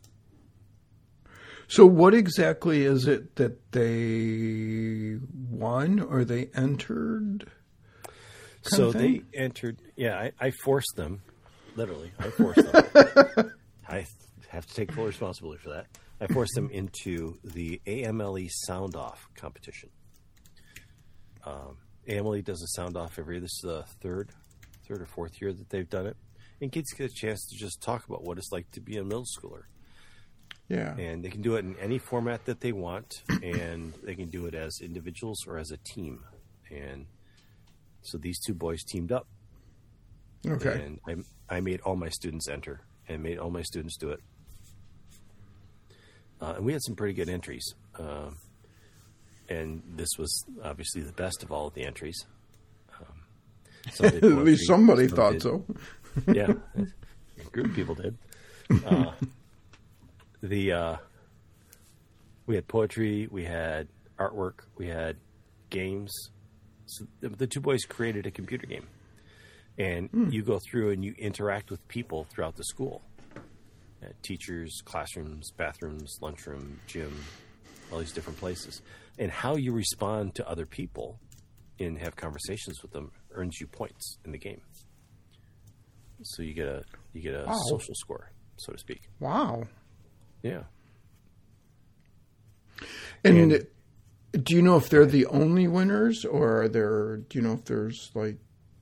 So what exactly is it that they won or they entered? So they entered, yeah, I, I forced them, literally, I forced them. I have to take full responsibility for that. I forced them into the A M L E Sound Off competition. Um, A M L E does a sound off every, this is the third, third or fourth year that they've done it. And kids get a chance to just talk about what it's like to be a middle schooler. Yeah. And they can do it in any format that they want, and they can do it as individuals or as a team. And so these two boys teamed up. Okay. And I, I made all my students enter and made all my students do it. Uh, and we had some pretty good entries. Uh, and this was obviously the best of all of the entries. Um, some did At poetry, least somebody some thought did- so. Yeah, a group of people did. Uh, the uh, we had poetry, we had artwork, we had games. So the, the two boys created a computer game, and Hmm. you go through and you interact with people throughout the school, uh, teachers, classrooms, bathrooms, lunchroom, gym, all these different places, and how you respond to other people and have conversations with them earns you points in the game. So you get a you get a Wow. social score, so to speak. Wow. Yeah. And, And- do you know if they're the only winners, or are there? Do you know if there's like?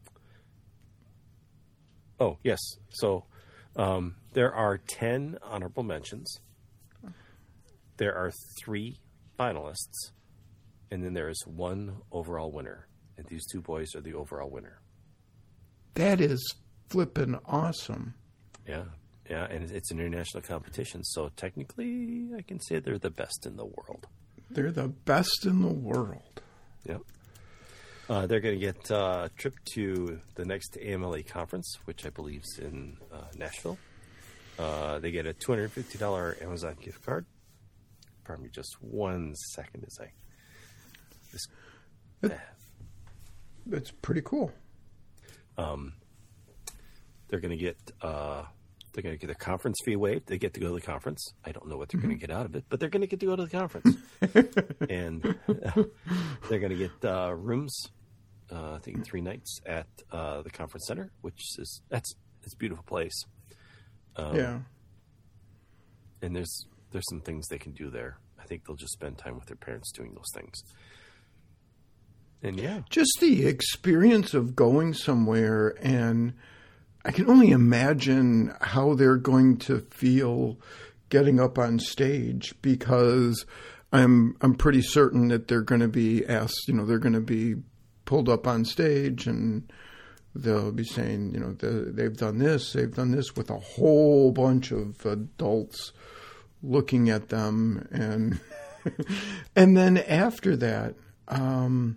Oh yes. So um, there are ten honorable mentions. There are three finalists, and then there is one overall winner. And these two boys are the overall winner. That is flippin' awesome. Yeah. Yeah, and it's an international competition, so technically I can say they're the best in the world. They're the best in the world. Yep. Uh, they're going to get uh, a trip to the next A M L E conference, which I believe is in uh, Nashville. Uh, they get a two hundred fifty dollars Amazon gift card. Pardon me just one second as I... This, It- That's pretty cool. um, they're going to get... Uh, They're going to get their conference fee waived. They get to go to the conference. I don't know what they're going to get out of it, but they're going to get to go to the conference. And uh, they're going to get uh, rooms, uh, I think three nights at uh, the conference center, which is, that's, it's a beautiful place. Um, Yeah. And there's, there's some things they can do there. I think they'll just spend time with their parents doing those things. And yeah, Just the experience of going somewhere, and I can only imagine how they're going to feel getting up on stage, because I'm I'm pretty certain that they're going to be asked, you know, they're going to be pulled up on stage and they'll be saying, you know, the, they've done this, they've done this, with a whole bunch of adults looking at them, and and then after that, um,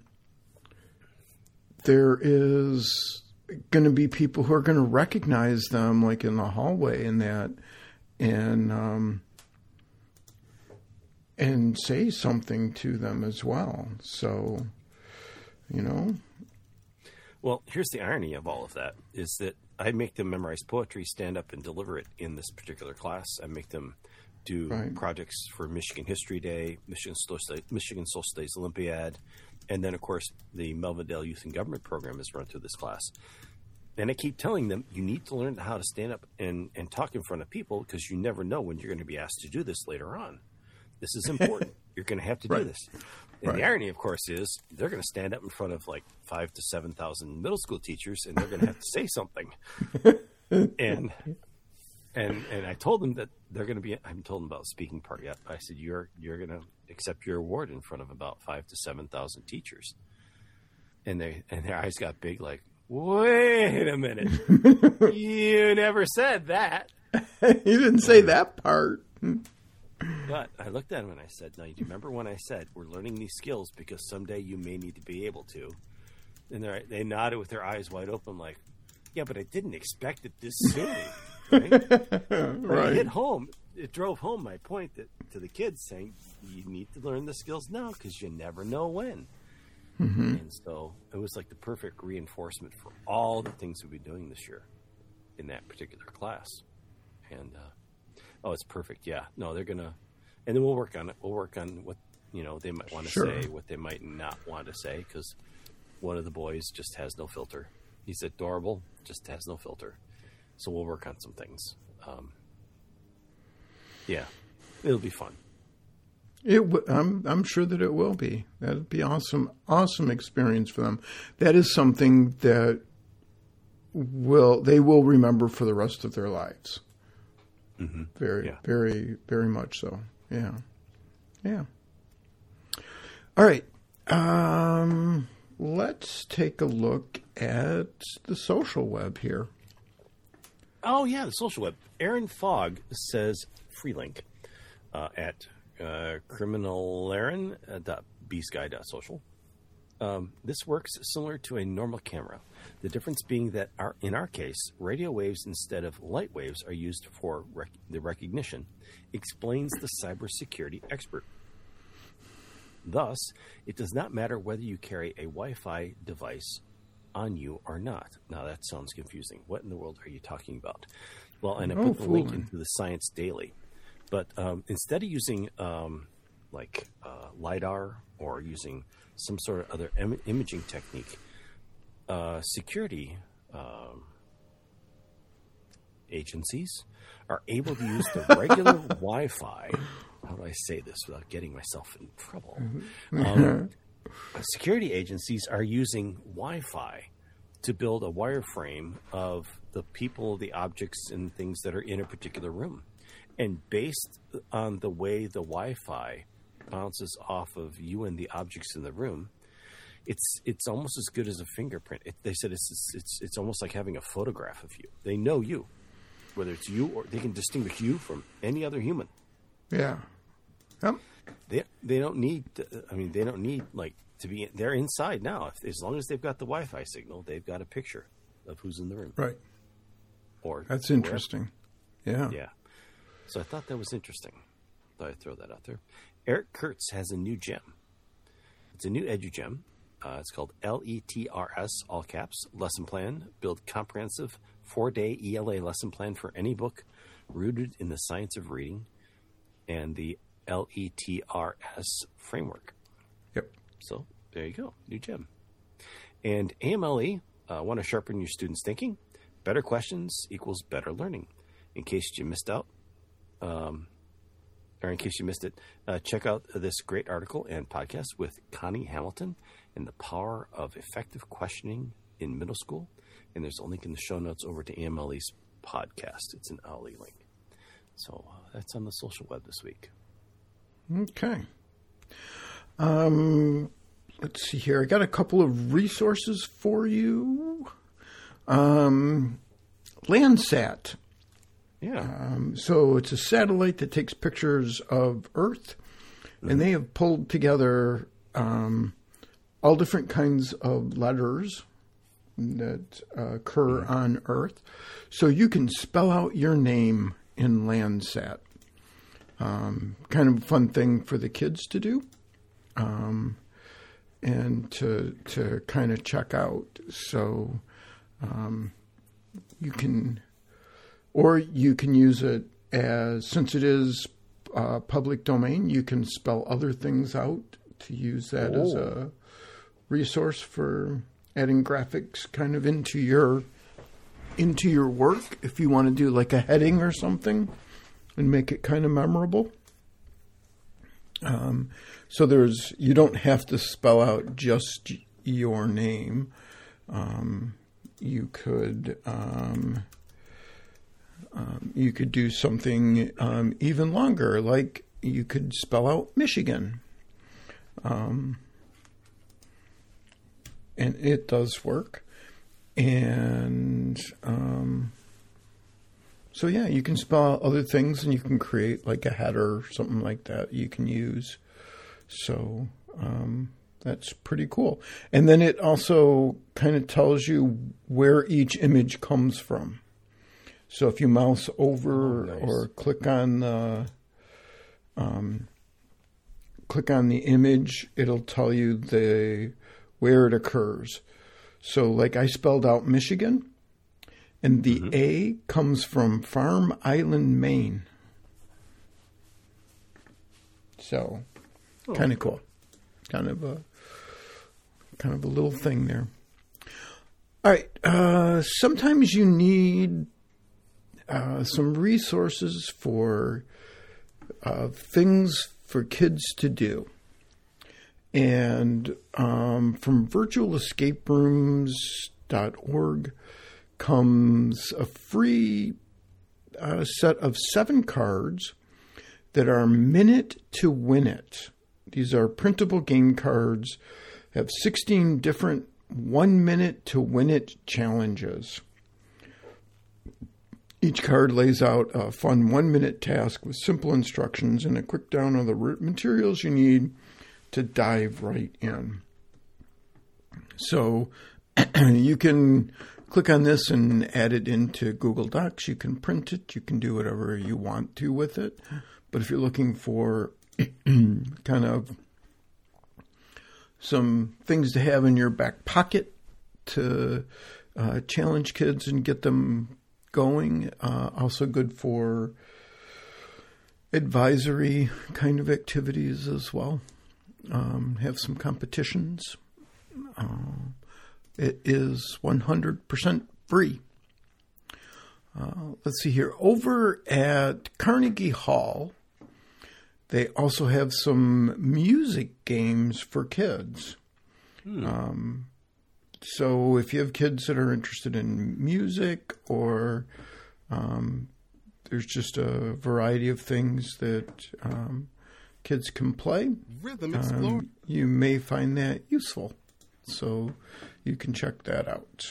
there is going to be people who are going to recognize them, like in the hallway and that, and um, and say something to them as well. So, you know, well, here's the irony of all of that, is that I make them memorize poetry, stand up and deliver it in this particular class. I make them do Right. projects for Michigan History Day, Michigan Social, Michigan Social Days Olympiad, and then, of course, the Melvindale Youth and Government Program is run through this class. And I keep telling them, you need to learn how to stand up and, and talk in front of people, because you never know when you're going to be asked to do this later on. This is important. You're going to have to do Right. this. And Right. the irony, of course, is they're going to stand up in front of like five to seven thousand middle school teachers, and they're going to have to say something. and and and I told them that they're going to be. I haven't told them about the speaking part yet. I said you're you're going to accept your award in front of about five to seven thousand teachers. And they and their eyes got big, like, wait a minute, you never said that. You didn't say that part. But I looked at him and I said, "Now, do you remember when I said we're learning these skills because someday you may need to be able to?" And they they nodded with their eyes wide open, like, "Yeah, but I didn't expect it this soon." Right? But Right. it hit home. It drove home my point that to the kids, saying you need to learn the skills now because you never know when. Mm-hmm. And so it was like the perfect reinforcement for all the things we've been doing this year in that particular class. And uh, oh, it's perfect. Yeah, no, they're gonna, and then we'll work on it. We'll work on what you know they might want to Sure. say, what they might not want to say, because one of the boys just has no filter. He's adorable, just has no filter. So we'll work on some things. Um, yeah, it'll be fun. It w- I'm I'm sure that it will be. That'd be awesome, awesome experience for them. That is something that will they will remember for the rest of their lives. Mm-hmm. Very, Yeah. very, very much so. Yeah, yeah. All right. Um, let's take a look at the social web here. Oh, yeah, the social web. Aaron Fogg says free link uh, at uh, criminalaren dot b sky dot social. Um, this works similar to a normal camera. The difference being that our, in our case, radio waves instead of light waves are used for rec- the recognition, explains the cybersecurity expert. Thus, it does not matter whether you carry a Wi-Fi device on you or not. Now, that sounds confusing. What in the world are you talking about? Well, and I Oh, put the link fooling. into the Science Daily. But um, instead of using um, like uh, LiDAR or using some sort of other Im- imaging technique, uh, security um, agencies are able to use the regular Wi-Fi. How do I say this without getting myself in trouble? Um, security agencies are using Wi-Fi to build a wireframe of the people, the objects, and things that are in a particular room. And based on the way the Wi-Fi bounces off of you and the objects in the room, it's it's almost as good as a fingerprint. It, they said it's, it's it's it's almost like having a photograph of you. They know you, whether it's you or they can distinguish you from any other human. Yeah. Yep. They they don't need. To, I mean, they don't need like to be. They're inside now. If, as long as they've got the Wi-Fi signal, they've got a picture of who's in the room. Right. Or That's wherever. interesting. Yeah. Yeah. So I thought that was interesting. Thought I'd throw that out there. Eric Kurtz has a new gem. It's a new EduGem. Uh, it's called L E T R S, all caps, lesson plan. Build comprehensive four-day E L A lesson plan for any book rooted in the science of reading and the L E T R S framework. Yep. So there you go, new gem. And A M L E, uh, want to sharpen your students' thinking? Better questions equals better learning. In case you missed out, um, or in case you missed it, uh, check out this great article and podcast with Connie Hamilton and the power of effective questioning in middle school. And there's a link in the show notes over to A M L E's podcast. It's an O W L I link. So uh, that's on the social web this week. Okay. Um, let's see here. I got a couple of resources for you. Um, Landsat. Yeah. Um, so it's a satellite that takes pictures of Earth, mm-hmm. and they have pulled together um, all different kinds of letters that uh, occur mm-hmm. on Earth. So you can spell out your name in Landsat. Um, kind of a fun thing for the kids to do, um, and to to kind of check out. So um, you can, or you can use it as, since it is uh, public domain, you can spell other things out to use that oh. as a resource for adding graphics kind of into your into your work if you want to do like a heading or something and make it kind of memorable. Um, so there's you don't have to spell out just your name. Um, you could um, um, you could do something um, even longer, like you could spell out Michigan. Um, and it does work. And um, so, yeah, you can spell out other things, and you can create like a header or something like that you can use. So um, that's pretty cool. And then it also kind of tells you where each image comes from. So if you mouse over oh, nice. or click on the um, click on the image, it'll tell you the where it occurs. So like I spelled out Michigan, and the mm-hmm. A comes from Farm Island, Maine. So oh. kind of cool. Kind of a kind of a little thing there. All right. Uh, sometimes you need uh, some resources for uh, things for kids to do. And um, from virtual escape rooms dot org comes a free uh, set of seven cards that are Minute to Win It. These are printable game cards, have sixteen different one minute to win it challenges. Each card lays out a fun one-minute task with simple instructions and a quick down of the materials you need to dive right in. So you can click on this and add it into Google Docs. You can print it. You can do whatever you want to with it. But if you're looking for kind of some things to have in your back pocket to uh, challenge kids and get them going, uh, also good for advisory kind of activities as well. Um, have some competitions. Uh, it is one hundred percent free. Uh, let's see here. Over at Carnegie Hall, they also have some music games for kids. Hmm. Um, so if you have kids that are interested in music, or um, there's just a variety of things that um, kids can play, Rhythm Explore. Um, you may find that useful. So you can check that out.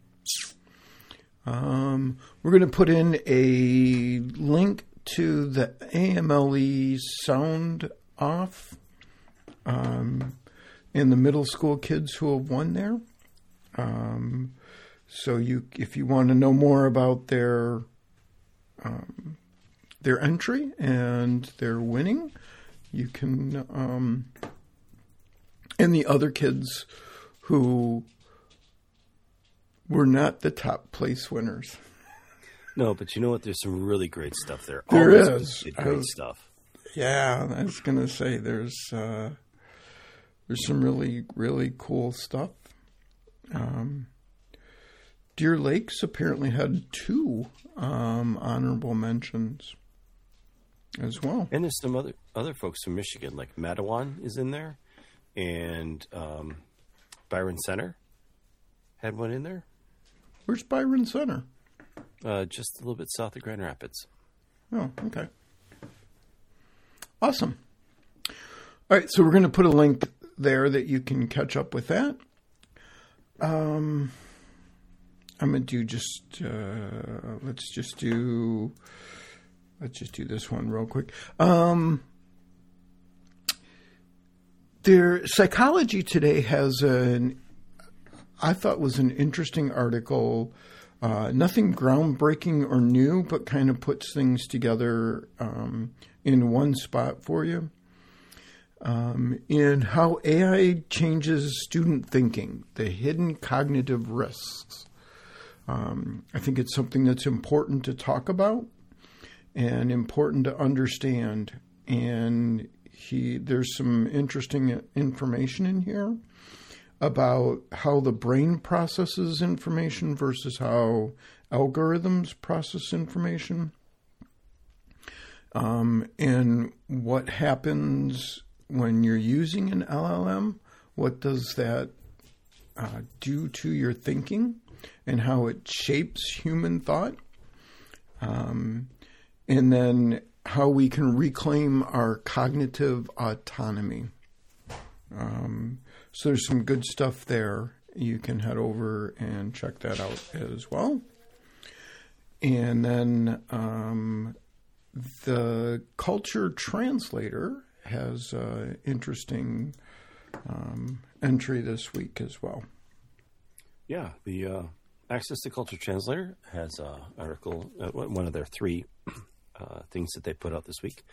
Um, we're going to put in a link to the A M L E Sound Off um, and the middle school kids who have won there. Um, so you, if you want to know more about their um, their entry and their winning, you can, um, and the other kids who were not the top place winners. No, but you know what? There's some really great stuff there. There Always is great was, stuff. Yeah, I was going to say there's uh, there's some really really cool stuff. Um, Deer Lakes apparently had two um, honorable mentions as well, and there's some other other folks from Michigan, like Matawan is in there, and um, Byron Center had one in there. Where's Byron Center? Uh, just a little bit south of Grand Rapids. Oh, okay. Awesome. All right, so we're going to put a link there that you can catch up with that. Um, I'm going to do just, uh, let's just do, let's just do this one real quick. Um, their Psychology Today has an, I thought was an interesting article. Uh, nothing groundbreaking or new, but kind of puts things together um, in one spot for you. Um, in how A I changes student thinking, the hidden cognitive risks. Um, I think it's something that's important to talk about and important to understand. And he, there's some interesting information in here about how the brain processes information versus how algorithms process information. um, and what happens when you're using an L L M. What does that uh, do to your thinking and how it shapes human thought? Um, and then how we can reclaim our cognitive autonomy. Um, so there's some good stuff there. You can head over and check that out as well. And then um, the Culture Translator has an interesting um, entry this week as well. Yeah, the uh, Access to Culture Translator has an article, uh, one of their three uh, things that they put out this week.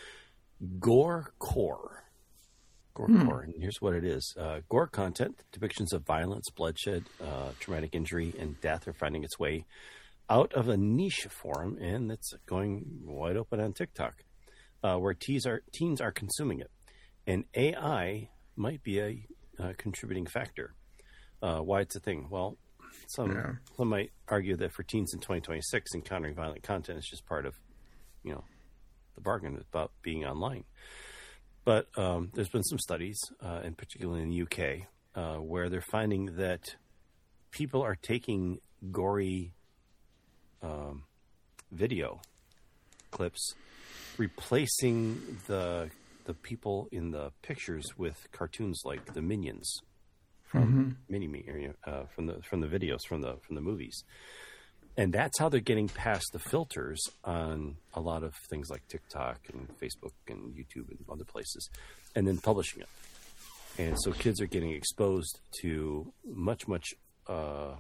Gore Core. Gore hmm. Core, and here's what it is. Uh, gore content, depictions of violence, bloodshed, uh, traumatic injury, and death are finding its way out of a niche forum, and it's going wide open on TikTok, uh, where teens are, teens are consuming it. And A I might be a uh, contributing factor. Uh, why it's a thing? Well, some yeah. some might argue that for teens in twenty twenty-six, encountering violent content is just part of, you know, the bargain about being online. But um, there's been some studies, uh, and particularly in the U K, uh, where they're finding that people are taking gory um, video clips, replacing the the people in the pictures with cartoons like the Minions from mm-hmm. Mini Me, uh, from the from the videos from the from the movies. And that's how they're getting past the filters on a lot of things like TikTok and Facebook and YouTube and other places, and then publishing it. And so kids are getting exposed to much, much, uh,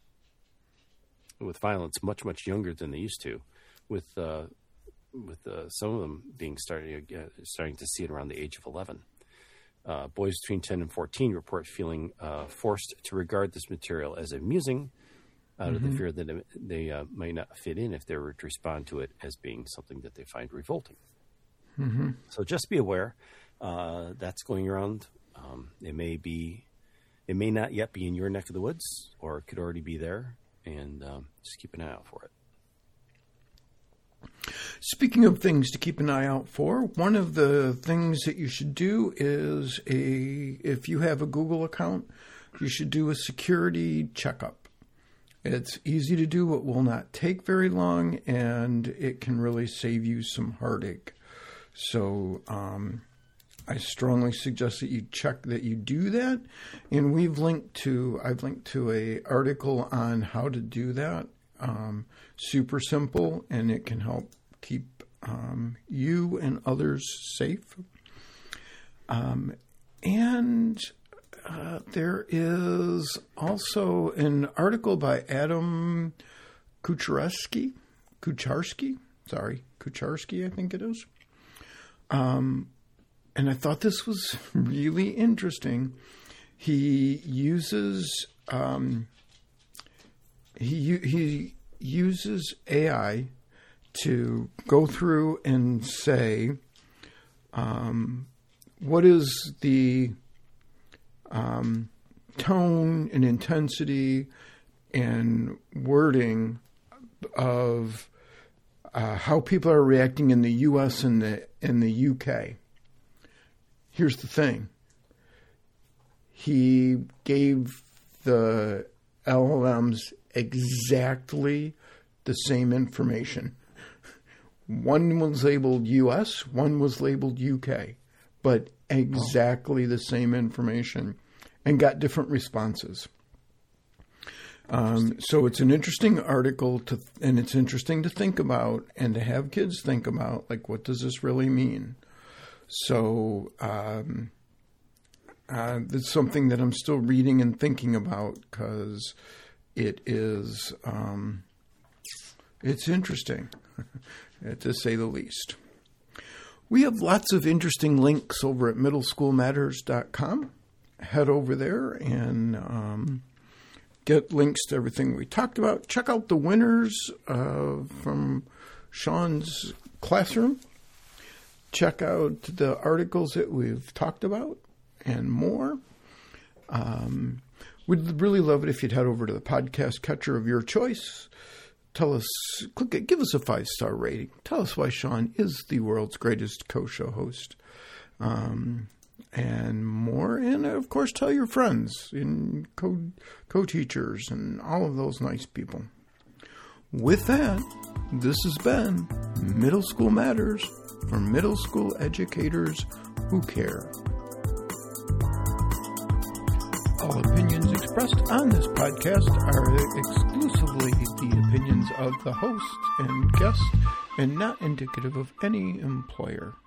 with violence, much, much younger than they used to, with uh, with uh, some of them being starting, uh, starting to see it around the age of eleven. Uh, boys between ten and fourteen report feeling uh, forced to regard this material as amusing, out of mm-hmm. the fear that they uh, may not fit in if they were to respond to it as being something that they find revolting. Mm-hmm. So just be aware uh, that's going around. Um, it may be, it may not yet be in your neck of the woods, or it could already be there, and um, just keep an eye out for it. Speaking of things to keep an eye out for, one of the things that you should do is a, if you have a Google account, you should do a security checkup. It's easy to do. It will not take very long, and it can really save you some heartache. So um, I strongly suggest that you check that you do that. And we've linked to, I've linked to a article on how to do that. Um, super simple, and it can help keep um, you and others safe. Um, and Uh, there is also an article by Adam Kucharski, Kucharski, sorry, Kucharski, I think it is. Um, and I thought this was really interesting. He uses um, he he uses A I to go through and say, um, what is the Um, tone and intensity and wording of uh, how people are reacting in the U S and the in the U K. Here's the thing. He gave the L L Ms exactly the same information. One was labeled U S, one was labeled U K, but exactly oh. the same information, and got different responses. Um, so it's an interesting article to, and it's interesting to think about and to have kids think about, like, what does this really mean? So um, uh, it's something that I'm still reading and thinking about, because it is, um, it's interesting, to say the least. We have lots of interesting links over at middle school matters dot com. Head over there and um, get links to everything we talked about. Check out the winners uh, from Sean's classroom. Check out the articles that we've talked about and more. Um, we'd really love it if you'd head over to the podcast catcher of your choice tell us, click it, give us a five-star rating. Tell us why Sean is the world's greatest co-show host. Um, and more. And, of course, tell your friends and co- co-teachers and all of those nice people. With that, this has been Middle School Matters for middle school educators who care. All opinions expressed on this podcast are exclusively the opinions of the host and guest and not indicative of any employer.